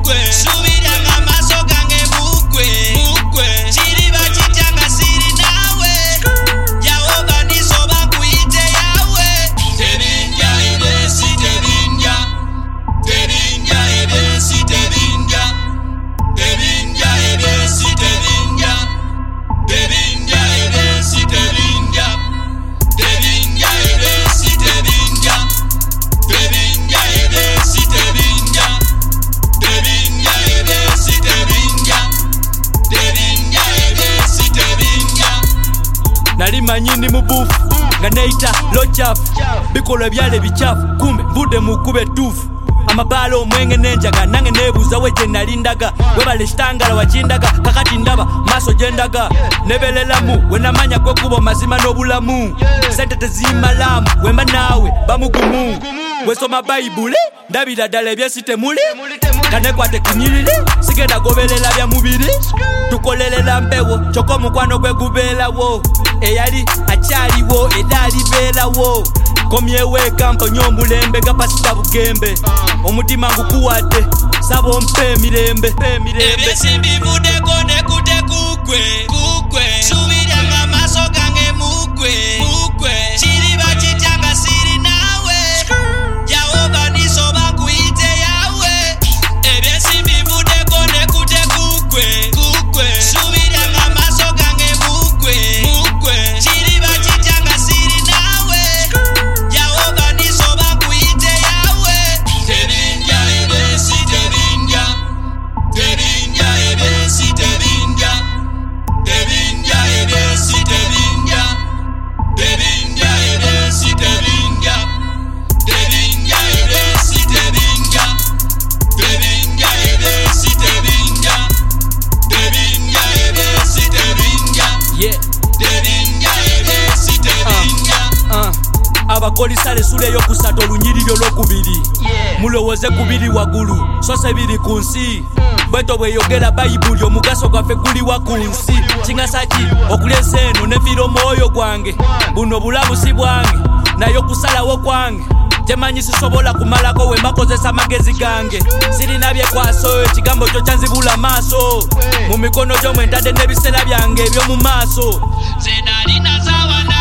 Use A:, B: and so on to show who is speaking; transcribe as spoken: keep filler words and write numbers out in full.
A: kukwe subiranga maso gange mukwe mukwe chiriba chitanga siri nawe Yehova nisoba kuite yawe tebinja ebesi tebinja tebinja ebesi tebinja tebinja ebesi tebinja tebinja ebesi tebinja tebinja ebesi tebinja tebinja ebesi tebinja tebinja ebesi tebinja tebinja ebesi tebinja
B: nali manyini mubufu nga neita lochafu bikola byale bichafu kumbe mvude mukube tufu amabalo omwenge nenjaga nange nebuza weje nalindaga webale shitangala wachindaga kakati ndaba maso jendaga nebelelamu wenamanya kwe kubo mazima n'obulamu sente tezimalamu wemba nawe bamugumu wesoma bayibuli ndabira ddala ebyesite muli kanekwate kunyiriri sigenda gobelela bya mubiri tukolelela mpewo kyokka omukwano gwe gubeerawo eyali akyaliwo era alibeerawo komyewo ekampa nyo omulembe gapasita bugembe omutima ngukuwadde saba ompe emirembe
A: ebyesi mbivudeko nekute kukwe kukwe subiranga maso gange mukwe mukwe chiriba chitanga siri nawe Yehova nisoba kuite yawe ebyesi mbivudeko nekute kukwe kukwe subiranga maso gange mukwe mukwe chiriba chitanga siri nawe Yehova nisoba kuite yawe tebinja ebesi tebinja tebinja ebesi tebinja tebinja ebesi tebinja tebinja ebesi tebinja tebinja ebesi tebinja tebinja ebesi tebinja tebinja ebesi tebinja
B: yeah
A: tebinja ebesi tebinja
B: uh. abakolisale sula eyokusatu olunyiriri olwokubiri mulowoze kubiri wagulu so se biri ku nsi bweto bweyogera bayibuli omugaso gwaffe guliwa ku nsi kingasa ki okulesa eno nefiira omwoyo gwange buno bulamu si bwange naye okusalawo kwange temanyi sisobola kumalako we mbakozesa amagezi gange sirina byekwaso ekigambo kyo kyanzibula maaso mu mikono gyo mwentadde n'ebiseera byange eby'omu maaso
A: ze nalina zawana